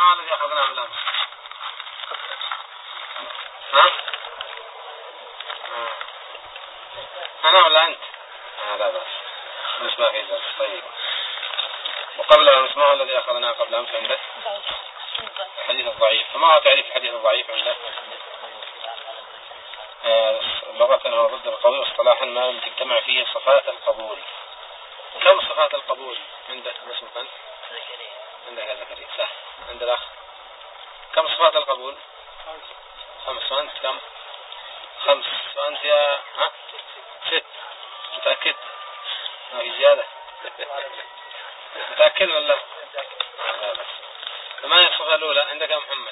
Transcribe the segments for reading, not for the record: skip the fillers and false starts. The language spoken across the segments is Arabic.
ما الذي أخذناه بالأمس؟ ها؟ أنا ولا أنت؟ لا بأس مش باقي بس. طيب وقبل أمس ما الذي أخذناه قبل أمس عندك؟ الحديث الضعيف. فما هو تعريف الحديث الضعيف عندك؟ لغة هو ضد القوي، واصطلاحا ما لم تجتمع فيه صفات القبول. كم صفات القبول عندك؟ اسمك أنت؟ عندك يا زكريا صح. عند الأخ كم صفات القبول؟ 5. وأنت كم؟ 5. وأنت يا 6. متأكد؟ ما في زيادة؟ متأكد ولا لا؟ بس. فما هي الصفة الأولى عندك يا محمد؟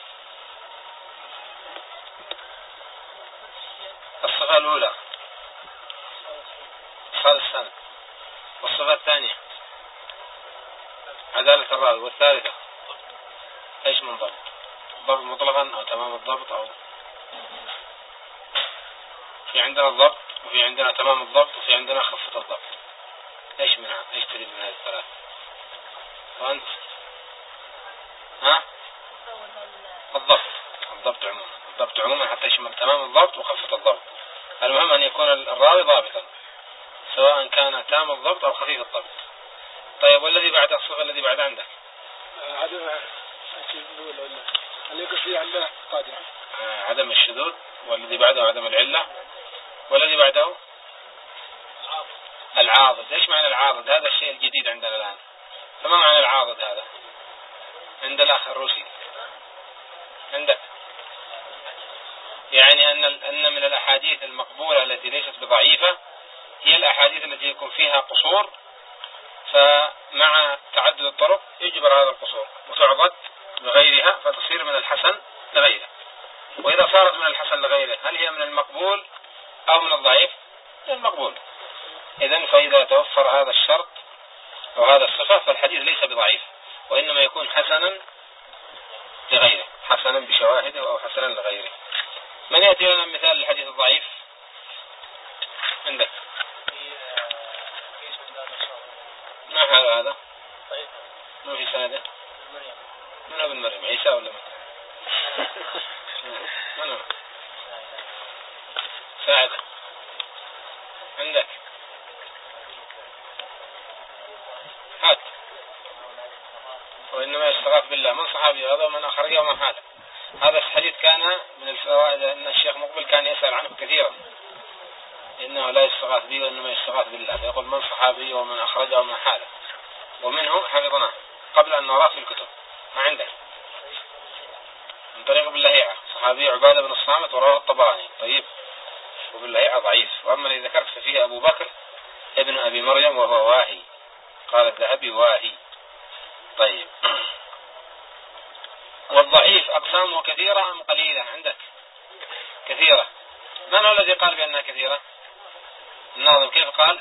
الصفة الأولى إدخال السند. والصفة الثانية عدالة الراوي. والثالثة ايش من ضبط؟ ضبط مطلقا او تمام الضبط، او في عندنا الضبط وفي عندنا تمام الضبط وفي عندنا خفة الضبط. ايش منها؟ ايش تريد من هذه الثلاث؟ وانت؟ الضبط عموما. الضبط عموما حتى يشمل تمام الضبط وخفة الضبط. المهم ان يكون الراوي ضابطا سواء كان تام الضبط او خفيف الضبط. طيب والذي بعد الصفة الذي بعد عندك؟ عدم الشذوذ. والذي بعده عدم العلة. والذي بعده العاضد. ايش معنى العاضد؟ هذا الشيء الجديد عندنا الآن. فما معنى العاضد هذا عند الأخ الروسي؟ عندك يعني أن من الأحاديث المقبولة التي ليست بضعيفة هي الأحاديث التي يكون فيها قصور، فمع تعدد الطرق يجبر هذا القصور وتعضد بغيرها فتصير من الحسن لغيره. وإذا صارت من الحسن لغيره هل هي من المقبول أو من الضعيف؟ من المقبول. إذن فإذا توفر هذا الشرط أو هذا الصفة فالحديث ليس بضعيف، وإنما يكون حسنا لغيره، حسنا بشواهده أو حسنا لغيره. من يأتي لنا مثال للحديث الضعيف عندك؟ ما هذا؟ ما في سنده؟ من ابن مريم؟ عيسى ولا من؟ من ساعد عندك؟ هات. وإنما يستغاث بالله. من صحابي هذا ومن أخرجه ومن حاله. هذا الحديث كان من الفوائد أن الشيخ مقبل كان يسأل عنه كثيرا، إنه لا يستغاث به وإنما يستغاث بالله، فيقول من صحابي ومن أخرجه ومن حاله. ومنه حفظناه قبل أن نراه في الكتب. ما عنده من طريق باللهيعة صحابي عبادة بن الصامت ورواه الطبراني. طيب وباللهيعة ضعيف. وأما الذي ذكرت ففيه أبو بكر ابن أبي مريم وهو واهي، قال الذهبي واهي. طيب والضعيف أقسامه كثيرة أم قليلة عندك؟ كثيرة. من هو الذي قال بأنها كثيرة؟ الناظم كيف قال؟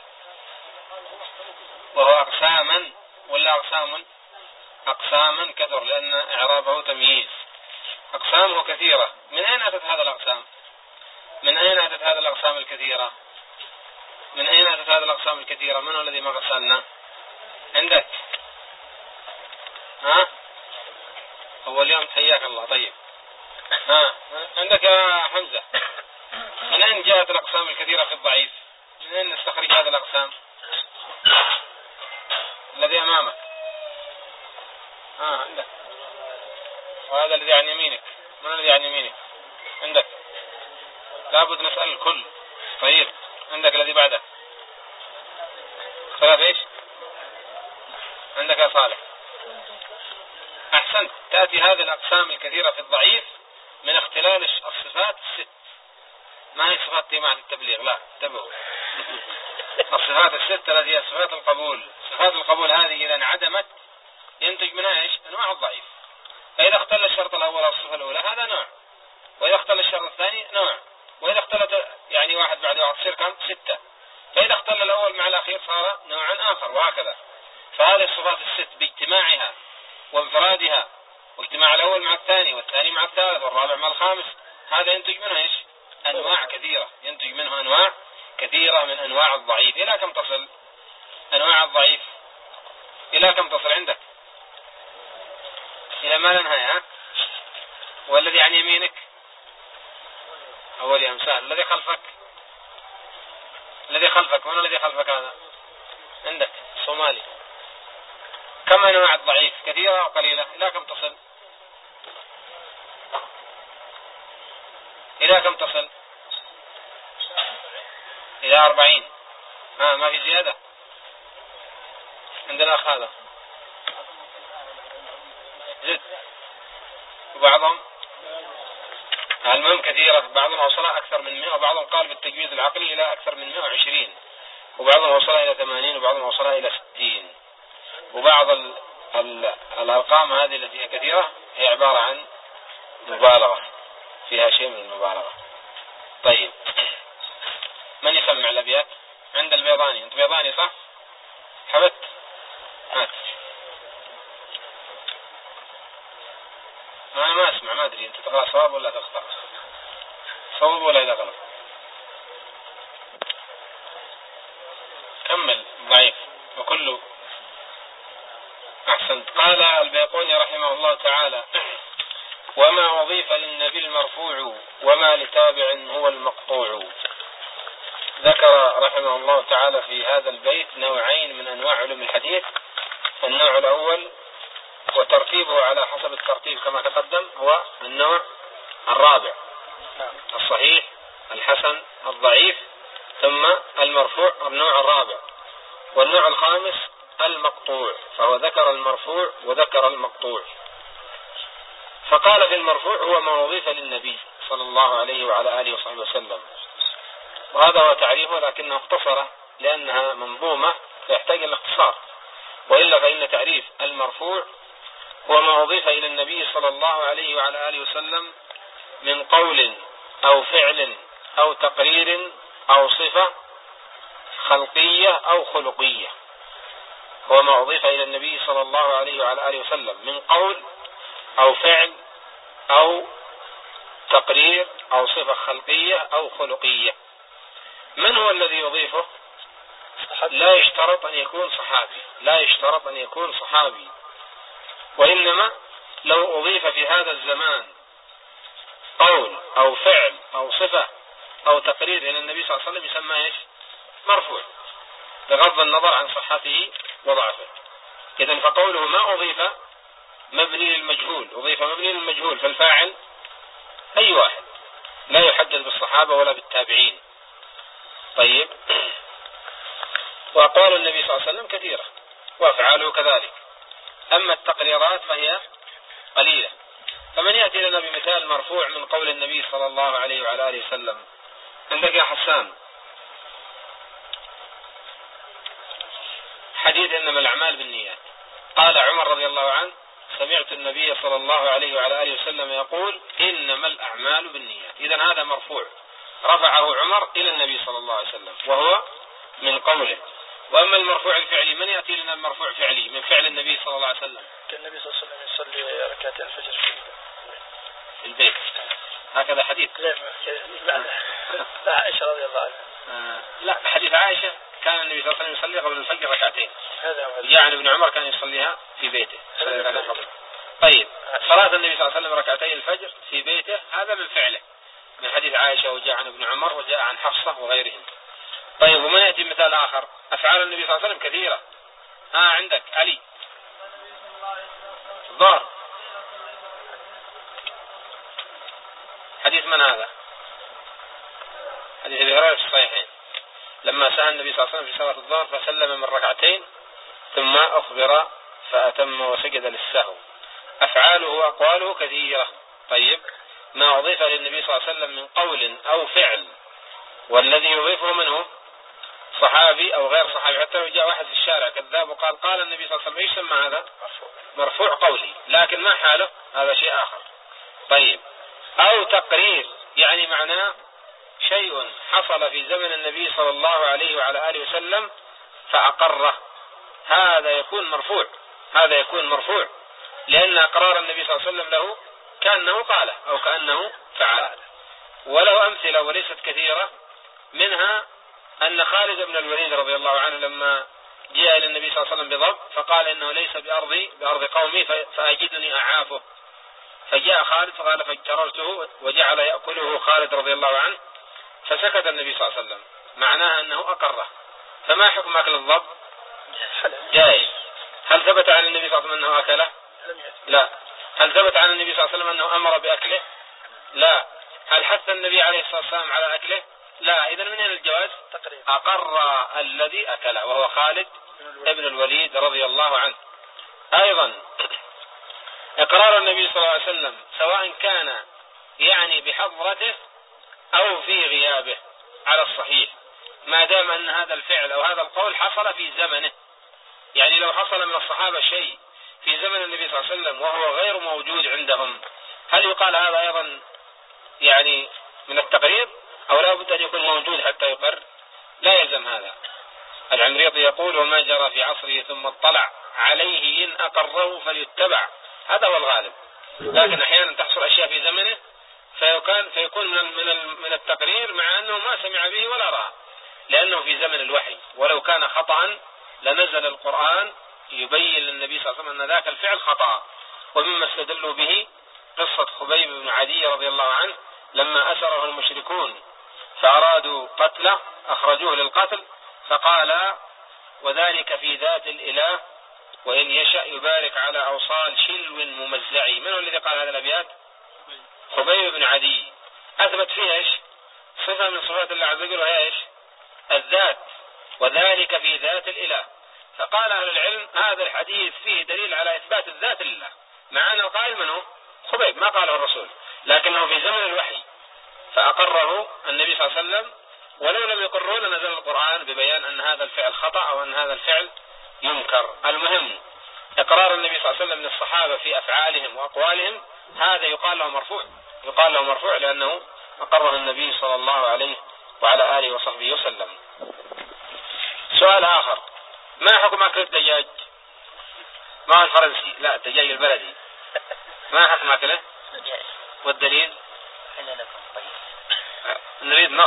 وهو أقساما ولا أقسام؟ أقساما كثر لأن إعرابه تمييز. أقسامه كثيرة. من أين أتت هذا الأقسام؟ من أين أتت هذا الأقسام الكثيرة؟ من أين أتت هذا الأقسام الكثيرة؟ من هو الذي ما غسلنا؟ عندك؟ هو اليوم حياك الله. طيب عندك يا حمزة، من أين جاءت الأقسام الكثيرة في الضعيف؟ من أين نستخرج هذه الأقسام؟ الذي أمامك. عندك. وهذا الذي عن يمينك. من الذي عن يمينك؟ عندك. لابد نسأل الكل. طيب عندك الذي بعده. خلاف ايش؟ عندك يا صالح. أحسنت. تأتي هذه الأقسام الكثيرة في الضعيف من اختلال الصفات الست. ما هي صفات جماعة التبليغ، لا انتبهوا. الصفات الست التي هي صفات القبول. صفات القبول هذه إذا انعدمت ينتج منها ايش؟ انواع الضعيف. فإذا اختل الشرط الأول أو الصفة الأولى هذا نوع، وإذا اختل الشرط الثاني نوع، وإذا اختلت يعني واحد بعد واحد تصير كم؟ 6. فإذا اختل الأول مع الأخير صار نوعا آخر وهكذا. فهذه الصفات الست باجتماعها وانفرادها، واجتماع الأول مع الثاني والثاني مع الثالث والرابع مع الخامس، هذا ينتج منه ايش؟ أنواع كثيرة. ينتج منه أنواع كثيرة من أنواع الضعيف. إلى كم تصل أنواع الضعيف؟ إلى كم تصل عندك؟ إلى ما لا نهاية. ها؟ والذي عن يمينك أول أمثال. الذي خلفك من الذي خلفك هذا؟ عندك صومالي. كم أنواع الضعيف؟ كثيرة أو قليلة؟ إلى كم تصل؟ إلى 40. ما في زيادة. عندنا أخ هذا زد. وبعضهم المهم كثيرة، بعضهم وصلها أكثر من 100، وبعضهم قال بالتجويز العقلي إلى أكثر من 120، وبعضهم وصلها إلى 80، وبعضهم وصلها إلى 60. وبعض الأرقام هذه التي هي كثيرة هي عبارة عن مبالغة، فيها شيء من المبالغة. طيب، من يسمع الأبيات؟ عند البيضاني. أنت بيضاني صح؟ حبت هات. أنا ما أسمع، ما أدري أنت تقرأ صواب ولا تخطأ، صواب ولا إذا غلط. كمل ضعيف وكله أحسنت. قال البيقوني رحمه الله تعالى: وما أضيف للنبي المرفوع وما لتابع هو المقطوع. ذكر رحمه الله تعالى في هذا البيت نوعين من أنواع علوم الحديث. النوع الأول وترتيبه على حسب الترتيب كما تقدم هو النوع الرابع: الصحيح، الحسن، الضعيف، ثم المرفوع النوع الرابع. والنوع الخامس المقطوع، فهو ذكر المرفوع وذكر المقطوع. فقال في المرفوع هو ما أضيف للنبي صلى الله عليه وعلى آله وصحبه وسلم، وهذا هو تعريفه، لكنه اختصره لأنها منظومة فيحتاج إلى اختصار، وإلا فإن تعريف المرفوع هو ما أضيف إلى النبي صلى الله عليه وعلى آله وسلم من قول أو فعل أو تقرير أو صفة خلقية أو خلقية. هو ما أضيف إلى النبي صلى الله عليه وعلى آله وسلم من قول أو فعل أو تقرير أو صفة خلقية أو خلقية. من هو الذي يضيفه؟ لا يشترط أن يكون صحابي، وإنما لو أضيف في هذا الزمان قول أو فعل أو صفة أو تقرير إلى النبي صلى الله عليه وسلم يسمى إيش؟ مرفوع، بغض النظر عن صحته وضعفه. إذن فقوله ما أضيف مبني للمجهول، فالفاعل أي واحد لا يحدد بالصحابة ولا بالتابعين. طيب، وأقوال النبي صلى الله عليه وسلم كثيرة وأفعاله كذلك، أما التقريرات فهي قليلة. فمن يأتي لنا بمثال مرفوع من قول النبي صلى الله عليه وعلى آله وسلم؟ عندك يا حسان حديث إنما الأعمال بالنيات. قال عمر رضي الله عنه: سمعت النبي صلى الله عليه وعلى آله وسلم يقول: إنما الأعمال بالنيات. إذن هذا مرفوع رفعه عمر إلى النبي صلى الله عليه وسلم وهو من قوله. وأما المرفوع الفعلي، من يأتي لنا المرفوع فعلي من فعل النبي صلى الله عليه وسلم؟ النبي صلى الله عليه وسلم يصلي ركعتين الفجر في البيت، هكذا حديث. لا عائشة رضي الله عنها. لا، حديث عائشة كان النبي صلى الله عليه وسلم يصلي قبل الفجر ركعتين، يعني ابن عمر كان يصليها في بيته. طيب، صلاة النبي صلى الله عليه وسلم ركعتي الفجر في بيته هذا من فعله، من حديث عائشة، وجاء عن ابن عمر وجاء عن حفصة وغيرهم. طيب، ومن يأتي مثال آخر؟ أفعال النبي صلى الله عليه وسلم كثيرة. عندك علي الظهر، حديث من هذا؟ حديث أبي هريرة في الصحيحين، لما سأل النبي صلى الله عليه وسلم في صلاة الظهر فسلم من ركعتين ثم أخبر فأتم وسجد للسهو. أفعاله وأقواله كثيرة. طيب، ما أضيف للنبي صلى الله عليه وسلم من قول أو فعل، والذي يضيفه منه صحابي أو غير صحابي، حتى لو جاء واحد في الشارع كذاب وقال قال النبي صلى الله عليه وسلم، ايش سمى هذا؟ مرفوع قولي، لكن ما حاله؟ هذا شيء آخر. طيب، أو تقرير، يعني معناه شيء حصل في زمن النبي صلى الله عليه وعلى آله وسلم فأقره، هذا يكون مرفوع، لأن أقرار النبي صلى الله عليه وسلم له كأنه قاله أو كأنه فعله. وله أمثلة وليست كثيرة، منها أن خالد بن الوليد رضي الله عنه لما جاء إلى النبي صلى الله عليه وسلم بضب فقال إنه ليس بأرض قومي فأجدني أعافه، فجاء خالد فقال فاجتررته وجعل يأكله خالد رضي الله عنه، فسكت النبي صلى الله عليه وسلم، معناها أنه أقره. فما حكم أكل الضب؟ جائز. هل ثبت عن النبي صلى الله عليه وسلم أنه أكله؟ لا. هل ثبت عن النبي صلى الله عليه وسلم أنه أمر بأكله؟ لا. هل حث النبي عليه الصلاة والسلام على أكله؟ لا. إذن من هنا الجواز؟ أقر الذي أكله وهو خالد ابن الوليد رضي الله عنه. أيضا إقرار النبي صلى الله عليه وسلم سواء كان يعني بحضرته أو في غيابه على الصحيح، ما دام أن هذا الفعل أو هذا القول حصل في زمنه. يعني لو حصل من الصحابة شيء في زمن النبي صلى الله عليه وسلم وهو غير موجود عندهم، هل يقال هذا أيضا يعني من التقرير أو لا بد أن يكون موجود حتى يقر؟ لا يلزم هذا. العمريطي يقول وما جرى في عصره ثم اطلع عليه إن أقره فليتبع، هذا هو الغالب. لكن أحيانا تحصل أشياء في زمنه فيكون من التقرير مع أنه ما سمع به ولا رأى، لأنه في زمن الوحي، ولو كان خطأ لنزل القرآن يبين للنبي صلى الله عليه وسلم أن ذاك الفعل خطأ. ومما استدلوا به قصة خبيب بن عدي رضي الله عنه لما أسره المشركون فأرادوا قتله أخرجوه للقتل، فقال وذلك في ذات الإله وإن يشأ يبارك على أوصال شلو ممزعي. من هو الذي قال هذا الأبيات؟ خبيب بن عدي. أثبت فيها إيش؟ صفة من صفات الله عز وجل وهي إيش؟ الذات، وذلك في ذات الإله. فقال أهل العلم هذا الحديث فيه دليل على إثبات الذات لله، مع أن القائل منه خبيب ما قاله الرسول، لكنه في زمن الوحي فأقره النبي صلى الله عليه وسلم، ولو لم يقروا لنزل القرآن ببيان أن هذا الفعل خطأ أو أن هذا الفعل ينكر. المهم إقرار النبي صلى الله عليه وسلم للصحابة في أفعالهم وأقوالهم هذا يقال له مرفوع لأنه أقره النبي صلى الله عليه وعلى آله وصحبه وسلم. سؤال آخر، ما حكم أكل الدجاج؟ ما هو الفرنسي، لا الدجاج البلدي، ما حكم أكله؟ والدليل؟ نريد نص.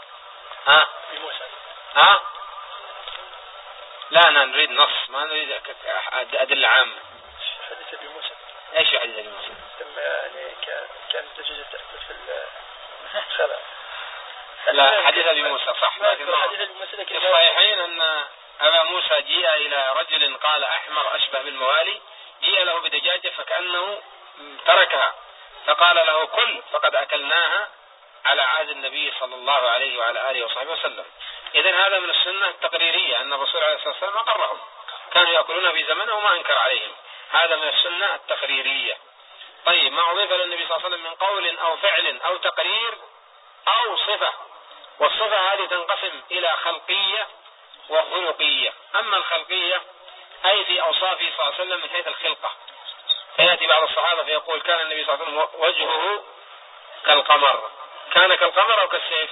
لا أنا نريد نص، ما نريد أدلة عامة. حديث أبي موسى. إيش حديث أبي موسى؟ لما يعني كان الدجاجة تأكل في الخلاء. لا حديث أبي موسى صح، لكن في الصحيحين أن أبا موسى جيء إلى رجل قال أحمر أشبه بالموالي، جيء له بدجاجة فكأنه تركها فقال له كل فقد أكلناها على عهد النبي صلى الله عليه وعلى آله وصحبه وسلم. إذن هذا من السنة التقريرية أن الرسول عليه الصلاة والسلام أقرهم، كانوا يأكلون في زمنه وما أنكر عليهم، هذا من السنة التقريرية. طيب ما أضيف للنبي صلى الله عليه وسلم من قول أو فعل أو تقرير أو صفة، والصفة هذه تنقسم إلى خلقية وخلقية. أما الخلقية أي في أوصافه صلى الله عليه وسلم من حيث الخلقة، فيأتي بعض الصحابة فيقول كان النبي صلى الله عليه وسلم وجهه كالقمر، كان كالقمر أو كالسيف؟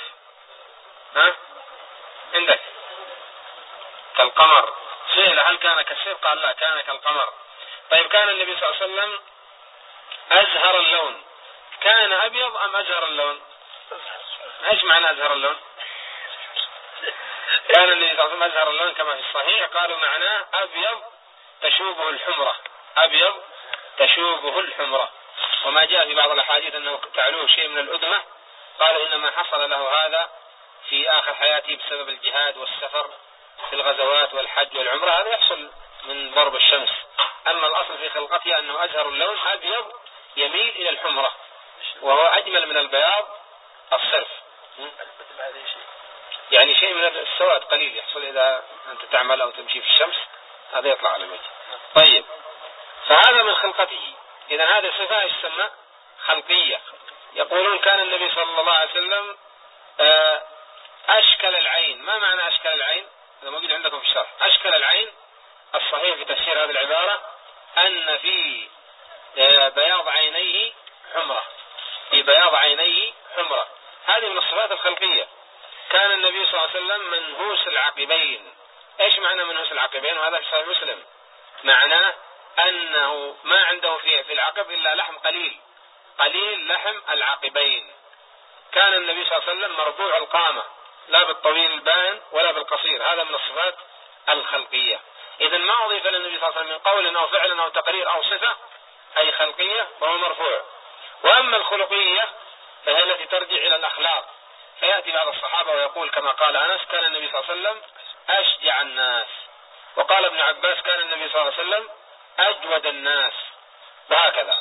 عندك كالقمر، سئل هل كان كالسيف؟ قال لا كان كالقمر. طيب كان النبي صلى الله عليه وسلم أزهر اللون، كان أبيض أم أزهر اللون؟ إيش معنى أزهر اللون؟ كان النبي صلى الله عليه وسلم أزهر اللون كما في الصحيح، قالوا معناه أبيض تشوبه الحمرة، أبيض تشوبه الحمرة. وما جاء في بعض الأحاديث أنه تعلوه شيء من الأدمة، قالوا إنما حصل له هذا في آخر حياته بسبب الجهاد والسفر في الغزوات والحج والعمرة، هذا يحصل من ضرب الشمس. أما الأصل في خلقته أنه أزهر اللون أبيض يميل إلى الحمرة، وهو أجمل من البياض الصرف، يعني شيء من السواد قليل يحصل إذا أنت تعمل أو تمشي في الشمس، هذا يطلع على الوجه. طيب فهذا من خلقته، إذا هذه صفة يسمى خلقية. يقولون كان النبي صلى الله عليه وسلم أشكل العين. ما معنى أشكل العين؟ هذا موجود عندكم في الشرح. أشكل العين الصحيح في تفسير هذه العبارة أن في بياض عينيه حمرة، في بياض عينيه حمرة، هذه من الصفات الخلقية. كان النبي صلى الله عليه وسلم منهوس العقبين. إيش معنى منهوس العقبين؟ وهذا في صحيح مسلم، معناه أنه ما عنده في العقب إلا لحم قليل لحم العقبين. كان النبي صلى الله عليه وسلم مربوع القامة، لا بالطويل البائن ولا بالقصير، هذا من الصفات الخلقية. إذا ما أضيف للنبي صلى الله عليه وسلم من قول أو فعل أو تقرير أو صفة أي خلقية فهو مرفوع. وأما الخلقية فهي التي ترجع إلى الأخلاق، فيأتي بعض الصحابة ويقول كما قال أنس كان النبي صلى الله عليه وسلم أشجع الناس، وقال ابن عباس كان النبي صلى الله عليه وسلم أجود الناس، وهكذا.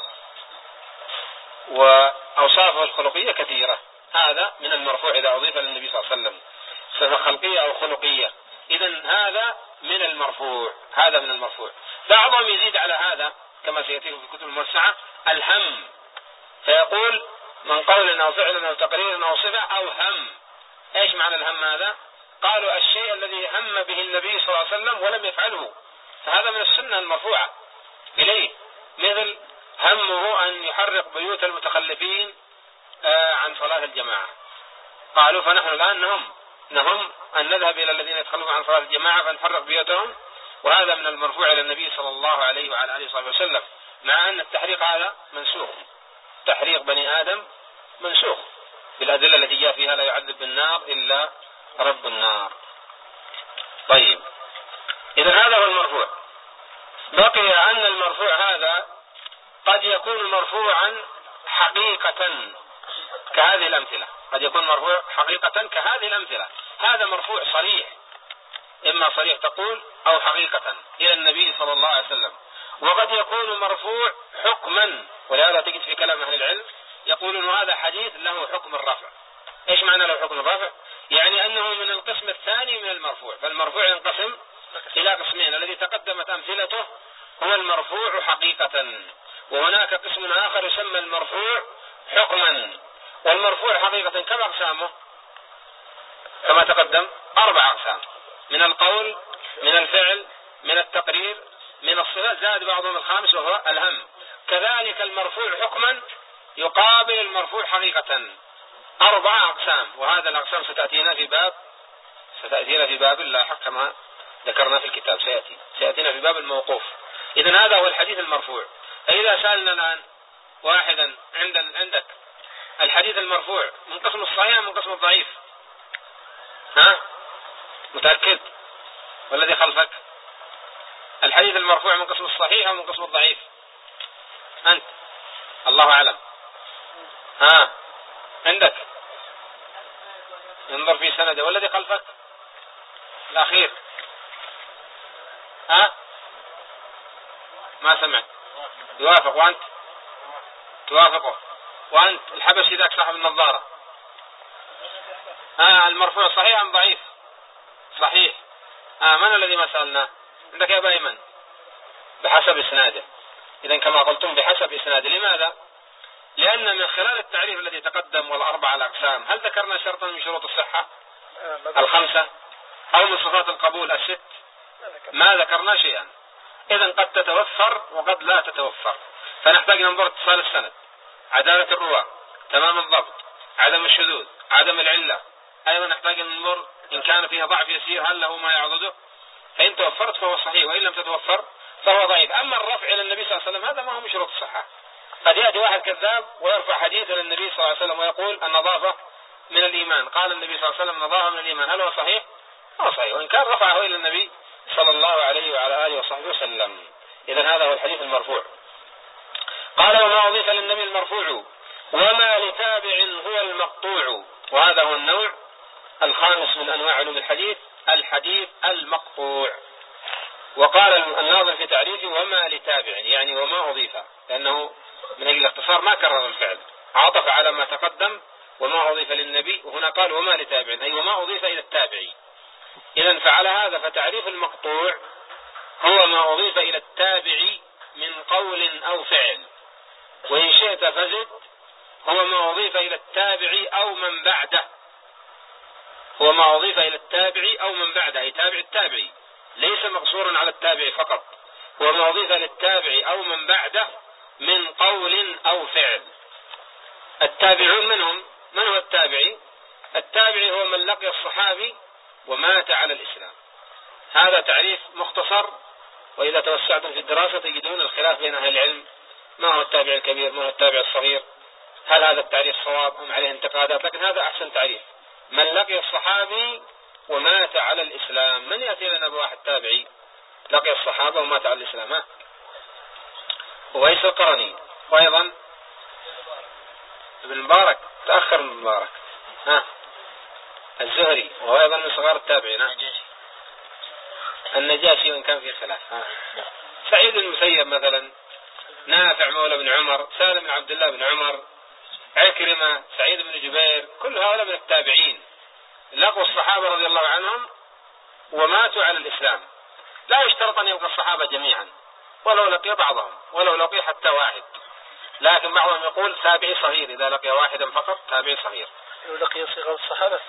وأوصافه الخلقية كثيرة. هذا من المرفوع إذا أضيف للنبي صلى الله عليه وسلم صفة خلقية أو خلقية. إذن هذا من المرفوع، هذا من المرفوع. بعضهم يزيد على هذا كما سيأتيكم في الكتب الموسعة الهم، فيقول من قول أو فعل أو تقرير أو صفة أو هم. إيش معنى الهم هذا؟ قالوا الشيء الذي هم به النبي صلى الله عليه وسلم ولم يفعله، فهذا من السنة المرفوعة إليه، مثل همه أن يحرق بيوت المتخلفين عن صلاة الجماعة. قالوا فنحن الآن نهم أن نذهب إلى الذين يتخلفون عن صلاة الجماعة فنحرق بيوتهم، وهذا من المرفوع إلى النبي صلى الله عليه وعلى آله وصحبه وسلم، مع أن التحريق هذا منسوخ، تحريق بني آدم منسوخ بالأدلة التي جاء فيها لا يعذب بالنار إلا رب النار. طيب، إذا هذا هو المرفوع. بقي أن المرفوع هذا قد يكون مرفوعا حقيقة كهذه الأمثلة، قد يكون مرفوع حقيقة كهذه الأمثلة. هذا مرفوع صريح، إما صريح تقول أو حقيقة إلى النبي صلى الله عليه وسلم. وقد يكون مرفوع حكما، ولهذا تجد في كلام أهل العلم يقولون هذا حديث له حكم الرفع. إيش معنى له حكم الرفع؟ يعني أنه من القسم الثاني من المرفوع. فالمرفوع ينقسم إلى قسمين، الذي تقدمت أمثلته هو المرفوع حقيقة، وهناك قسم آخر يسمى المرفوع حكما. والمرفوع حقيقة كم أقسامه؟ كما تقدم 4 أقسام: من القول، من الفعل، من التقرير، من الصفات، زاد بعضهم الخامس وهو الهم. كذلك المرفوع حكما يقابل المرفوع حقيقة، 4 أقسام. وهذا الأقسام ستأتينا في باب لاحق كما ذكرنا في الكتاب، سيأتينا في باب الموقوف. إذن هذا هو الحديث المرفوع. فإذا سألنا الآن واحدا عندك الحديث المرفوع من قسم الصحيح من قسم الضعيف؟ متأكد؟ والذي خلفك الحديث المرفوع من قسم الصحيح أو من قسم الضعيف؟ أنت الله أعلم. عندك انظر في سنده. والذي خلفك الأخير ما سمعت؟ يوافق. وأنت توافقه؟ وأنت الحبشي ذاك صاحب النظارة المرفوع صحيح أم ضعيف؟ صحيح. من الذي ما سألناه؟ عندك يا أبا أيمن؟ بحسب إسناده. إذن كما قلتم بحسب إسناده. لماذا؟ لأن من خلال التعريف الذي تقدم والأربع الأقسام هل ذكرنا شرطا من شروط الصحة 5 أو من صفات القبول 6؟ ما ذكرنا شيئا. إذن قد تتوفر وقد لا تتوفر، فنحتاج ننظر اتصال السند، عدالة الرواة، تمام الضبط، عدم الشذوذ، عدم العلة. أيضا نحتاج ننظر إن كان فيها ضعف يسير هل له ما يعضده، فإن توفرت فهو صحيح، وإن لم تتوفر فهو ضعيف. أما الرفع إلى النبي صلى الله عليه وسلم هذا ما هو من شروط الصحة. قد يأتي واحد كذاب ويرفع حديث إلى النبي صلى الله عليه وسلم ويقول النظافة من الإيمان، قال النبي صلى الله عليه وسلم النظافة من الإيمان، هل هو صحيح؟ هو صحيح، وإن كان رفعه إلى النبي صلى الله عليه وعلى آله وصحبه وسلم. إذن هذا هو الحديث المرفوع. قال وما أضيف للنبي المرفوع وما لتابع هو المقطوع. وهذا هو النوع الخامس من أنواع علوم الحديث، الحديث المقطوع. وقال الناظم في تعريفه وما لتابع، يعني وما أضيف، لأنه من أجل الاختصار ما كرر الفعل، عطف على ما تقدم وما أضيف للنبي، وهنا قال وما لتابع أي وما أضيف إلى التابعي. إذن فعلى هذا فتعريف المقطوع هو ما أضيف إلى التابعي من قول أو فعل، وإن شئت فزد هو ما أضيف إلى التابعي أو من بعده. هو ما أضيف إلى التابعي أو من بعده، أي تابع التابعي، ليس مقصورا على التابعي فقط. هو ما أضيف للتابعي أو من بعده من قول أو فعل. التابعون منهم؟ من هو التابعي؟ التابعي هو من لقي الصحابي ومات على الإسلام. هذا تعريف مختصر، وإذا توسعتم في الدراسة تجدون الخلاف بين أهل العلم، ما هو التابع الكبير، ما هو التابع الصغير، هل هذا التعريف صواب أم عليه انتقادات، لكن هذا أحسن تعريف: من لقي الصحابي ومات على الإسلام. من يأتي لنا بواحد تابعي لقي الصحابة ومات على الإسلام؟ ويس القرني، وأيضا ابن المبارك تأخر من المبارك، الزهري وهو أيضا من صغار التابعين، النجاشي وإن كان في خلاف، سعيد بن المسيب مثلا، نافع مولى بن عمر، سالم بن عبد الله بن عمر، عكرمة، سعيد بن جبير، كل هؤلاء من التابعين لقوا الصحابة رضي الله عنهم وماتوا على الإسلام. لا يشترط أن يبقى الصحابة جميعا، ولو لقي بعضهم، ولو لقي حتى واحد، لكن بعضهم يقول تابعي صغير، إذا لقي واحدا فقط تابعي صغير. لو لقي صغار الصحابة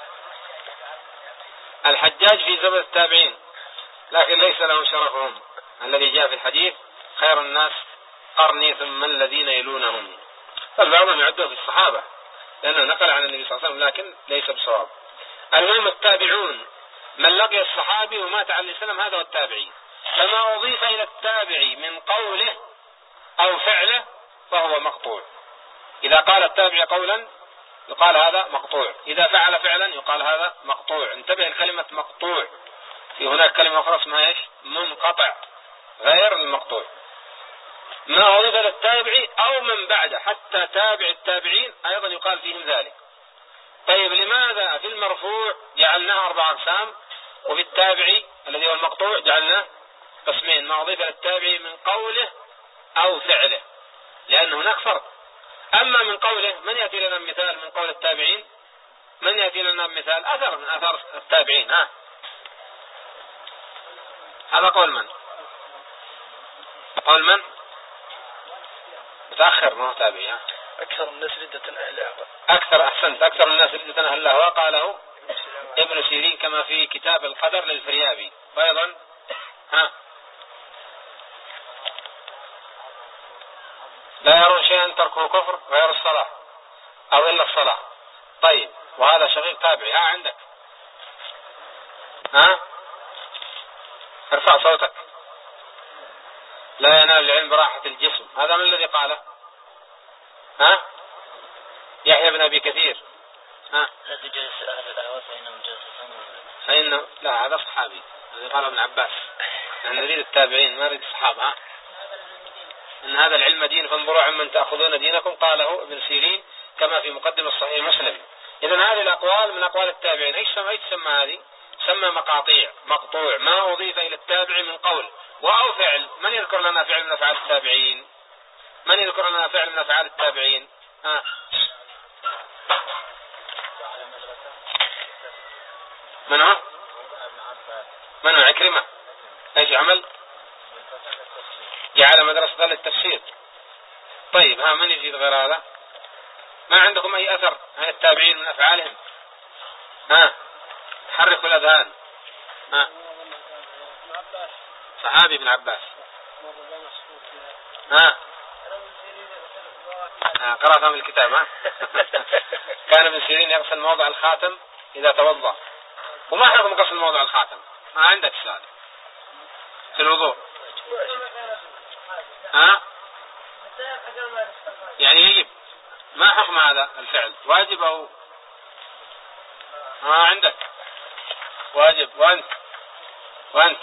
الحجاج في زمن التابعين، لكن ليس لهم شرفهم الذي جاء في الحديث خير الناس قرني ثم الذين يلونهم، فالبعضهم يعدوا في الصحابة لأنه نقل عن النبي صلى الله عليه وسلم، لكن ليس بصواب. المهم التابعون من لقي الصحابي ومات على الإسلام هذا هو التابعي، فما أضيف إلى التابعي من قوله أو فعله فهو مقطوع. إذا قال التابعي قولا يقال هذا مقطوع، إذا فعل فعلا يقال هذا مقطوع. انتبه الكلمة مقطوع، في هناك كلمة أخرى اسمها إيش؟ منقطع، غير المقطوع. ما أضيف للتابعي أو من بعده، حتى تابع التابعين أيضا يقال فيهم ذلك. طيب لماذا في المرفوع جعلناه 4 أقسام، وفي التابعي الذي هو المقطوع جعلناه قسمين؟ ما أضيف للتابعي من قوله أو فعله، لأن هناك فرق. أما من قوله، من يأتي لنا مثال من قول التابعين؟ من يأتي لنا مثال أثر من أثار التابعين؟ هذا قول من؟ قول من؟ متأخر، ما هو تابعي. أكثر الناس ردة أهل الأهواء. أحسنت، أكثر الناس ردة أهل الأهواء قاله ابن سيرين كما في كتاب القدر للفريابي. وأيضا لا يرون شيئا تركه كفر غير الصلاة أو إلا الصلاة. طيب، وهذا شغيل تابعي. عندك ارفع صوتك. لا ينال العلم براحة الجسم، هذا من الذي قاله؟ يحيى بن أبي كثير. لا تجلس أهل الأهواء فإنهم فإنه لا، هذا صحابي الذي قاله ابن عباس. يعني نريد التابعين ما نريد الصحابة. إن هذا العلم دين فانظروا عمن تأخذون دينكم، قاله ابن سيرين كما في مقدمة صحيح مسلم. إذن هذه الأقوال من أقوال التابعين. ايش تسمى هذه؟ سمى مقاطيع، مقطوع، ما أضيف إلى التابع من قول أو فعل. من يذكر لنا فعل من أفعال التابعين؟ من يذكر لنا فعل من أفعال التابعين؟ من هو؟ من هو؟ عكرمة. ايش عمل؟ جعل مدرسة للتفسير. طيب، من يزيد غير هذا؟ ما عندكم أي أثر عن التابعين من أفعالهم؟ حركوا الأذهان. صحابي ابن عباس. قرأتها من الكتاب. كان ابن سيرين يغسل موضع الخاتم إذا توضأ. وما حكم غسل موضع الخاتم؟ ما عندك سؤال في الوضوء؟ يعني يجب. ما حكم هذا الفعل؟ واجب أو عندك واجب؟ وأنت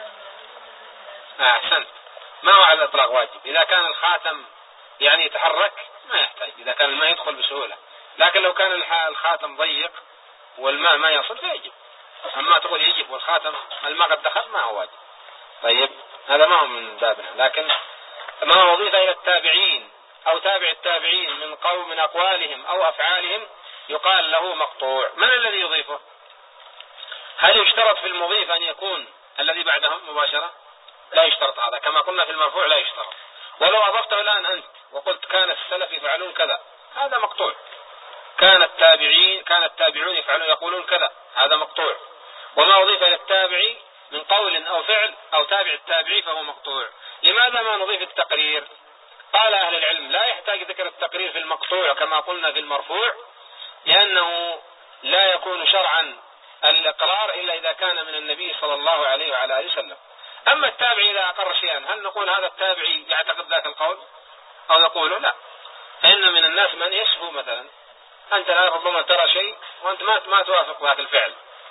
أحسنت. ما هو على الإطلاق واجب. إذا كان الخاتم يعني يتحرك ما يحتاج، إذا كان الماء يدخل بسهولة. لكن لو كان الخاتم ضيق والماء ما يصل فيجب. أما تقول يجب والخاتم الماء قد دخل ما هو واجب. طيب، هذا ما هو من بابنا. لكن ما وضيف إلى التابعين أو تابع التابعين من قول من أقوالهم أو أفعالهم يقال له مقطوع. من الذي يضيفه؟ هل يشترط في المضيف أن يكون الذي بعدهم مباشرة؟ لا يشترط هذا، كما قلنا في المرفوع لا يشترط. ولو أضفته الآن أنت وقلت كان السلف يفعلون كذا، هذا مقطوع. كان التابعون يقولون كذا، هذا مقطوع. وما أضيف إلى التابعي من قول أو فعل أو تابع التابعي فهو مقطوع. لماذا ما نضيف التقرير؟ قال أهل العلم لا يحتاج ذكر التقرير في المقطوع كما قلنا في المرفوع، لأنه لا يكون شرعا الإقرار إلا إذا كان من النبي صلى الله عليه وعلى آله وسلم. أما التابعي إذا أقر شيئا، هل نقول هذا التابعي يعتقد ذاك القول أو نقول لا؟ فإن من الناس من يشهو مثلا، أنت لا ربما ترى شيء وأنت ما توافق ذاك الفعل،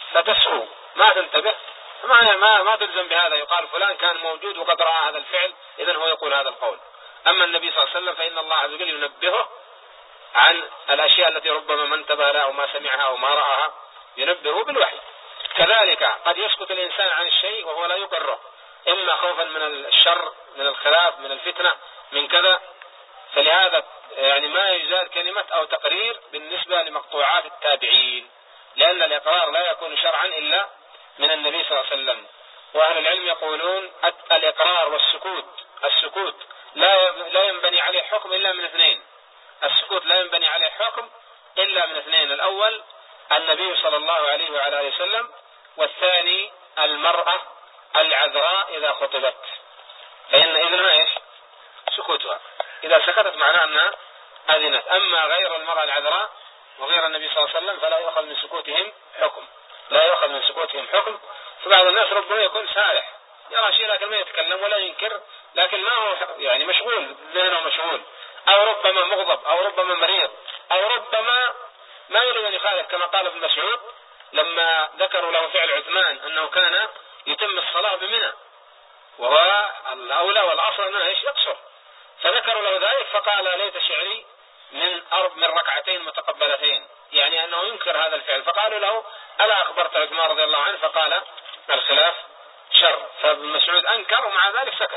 فتسهو ما تنتبه ما تلزم بهذا، يقال فلان كان موجود وقد رأى هذا الفعل إذن هو يقول هذا القول. أما النبي صلى الله عليه وسلم فإن الله عز وجل ينبهه عن الأشياء التي ربما ما انتبه لها أو ما سمعها أو ما رآها، ينبهه بالوحي. كذلك قد يسكت الإنسان عن الشيء وهو لا يقره، إما خوفا من الشر، من الخلاف، من الفتنة، من كذا، فلهذا يعني ما يزال كلمة أو تقرير بالنسبة لمقطوعات التابعين، لأن الإقرار لا يكون شرعا إلا من النبي صلى الله عليه وسلم. وأهل العلم يقولون الإقرار والسكوت لا ينبني عليه حكم إلا من اثنين. السكوت لا ينبني عليه حكم إلا من اثنين: الأول النبي صلى الله عليه وعلى آله وسلم، والثاني المرأة العذراء إذا خطبت، فإن إذنها إيش؟ سكوتها. إذا سكتت معناه أنها أذنت. أما غير المرأة العذراء وغير النبي صلى الله عليه وسلم فلا يؤخذ من سكوتهم حكم، لا يؤخذ من سكوتهم حكم. فبعض الناس ربما يكون سارح، يرى شيء لكن ما يتكلم ولا ينكر، لكن ما هو يعني مشغول، ذهنه مشغول، أو ربما مغضب، أو ربما مريض، أو ربما ما يريد أن يخالف، كما قال ابن مسعود لما ذكروا له فعل عثمان أنه كان يتم الصلاة بمنى، وهو الأولى والأصل أنه إيش؟ يقصر، فذكروا له ذلك فقال ليت شعري من ركعتين متقبلتين، يعني أنه ينكر هذا الفعل. فقالوا له ألا أخبرت عثمان رضي الله عنه؟ فقال الخلاف شر. فابن مسعود أنكر ومع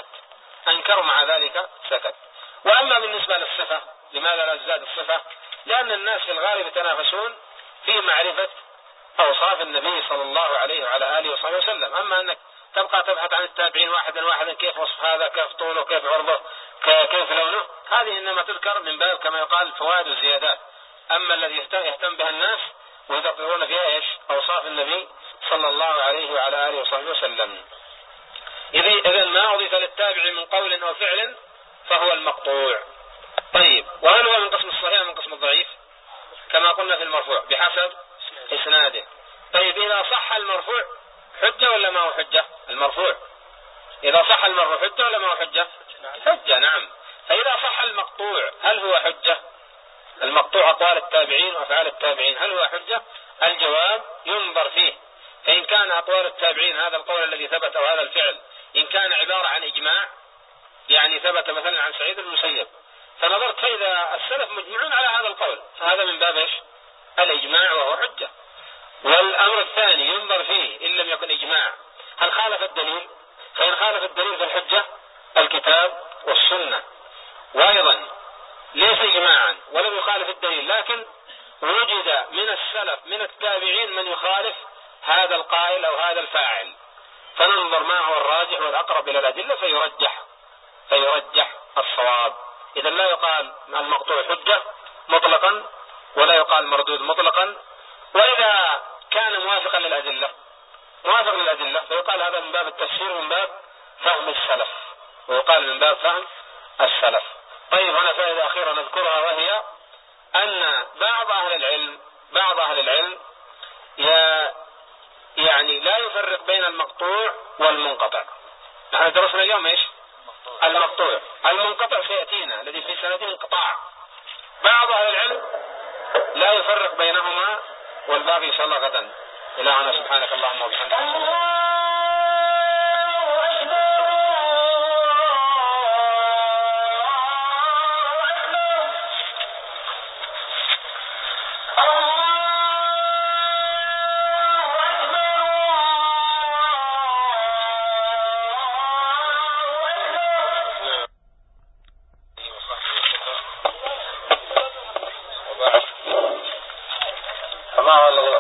ذلك سكت. وأما بالنسبة للصفة، لماذا لا تزداد الصفة؟ لأن الناس في الغالب يتنافسون في معرفة أوصاف النبي صلى الله عليه وعلى آله وصحبه وسلم. أما أنك تبقى تبحث عن التابعين واحدا كيف وصف هذا، كيف طوله، كيف عرضه، كيف لونه، هذه إنما تذكر من باب كما يقال فوائد الزيادات. أما الذي يهتم بها الناس ويذكرون فيها إيش؟ أوصاف النبي صلى الله عليه وعلى آله وصحبه وسلم. إذن ما أضيف للتابع من قول أو فعل فهو المقطوع. طيب، وهل هو من قسم الصحيح من قسم الضعيف؟ كما قلنا في المرفوع بحسب إسناده. طيب، إذا صح المرفوع حجة ولا ما هو حجة؟ المرفوع إذا صح المرفوع حجة ولا ما هو حجة؟ حجة، نعم. فإذا صح المقطوع هل هو حجة؟ المقطوع أقوال التابعين وأفعال التابعين، هل هو حجة؟ الجواب ينظر فيه. فإن كان أقوال التابعين هذا القول الذي ثبت أو هذا الفعل إن كان عبارة عن إجماع، يعني ثبت مثلا عن سعيد بن المسيب، فنظرت فإذا السلف مجمعون على هذا القول فهذا من باب إيش؟ الإجماع وهو حجة. والأمر الثاني ينظر فيه إن لم يكن إجماع هل خالف الدليل؟ فإن خالف الدليل فالحجة الكتاب والسنة. وأيضا ليس إجماعا ولم يخالف الدليل، لكن وجد من السلف من التابعين من يخالف هذا القائل أو هذا الفاعل، فننظر ما هو الراجح والأقرب إلى الأدلة فيرجح الصواب. إذا لا يقال المقطوع حجة مطلقا ولا يقال مردود مطلقا. وإذا كان موافق للأدلة فيقال هذا من باب التفسير من باب فهم السلف، ويقال من باب فهم السلف. طيب، هنا فائدة أخيرة نذكرها، وهي أن بعض أهل العلم يعني لا يفرق بين المقطوع والمنقطع. نحن درسنا اليوم إيش؟ المقطوع. المنقطع سيأتينا الذي في سنته انقطاع. بعض أهل العلم لا يفرق بينهما، والباقي إن شاء الله غدا. إلهنا سبحانك اللهم وبحمدك.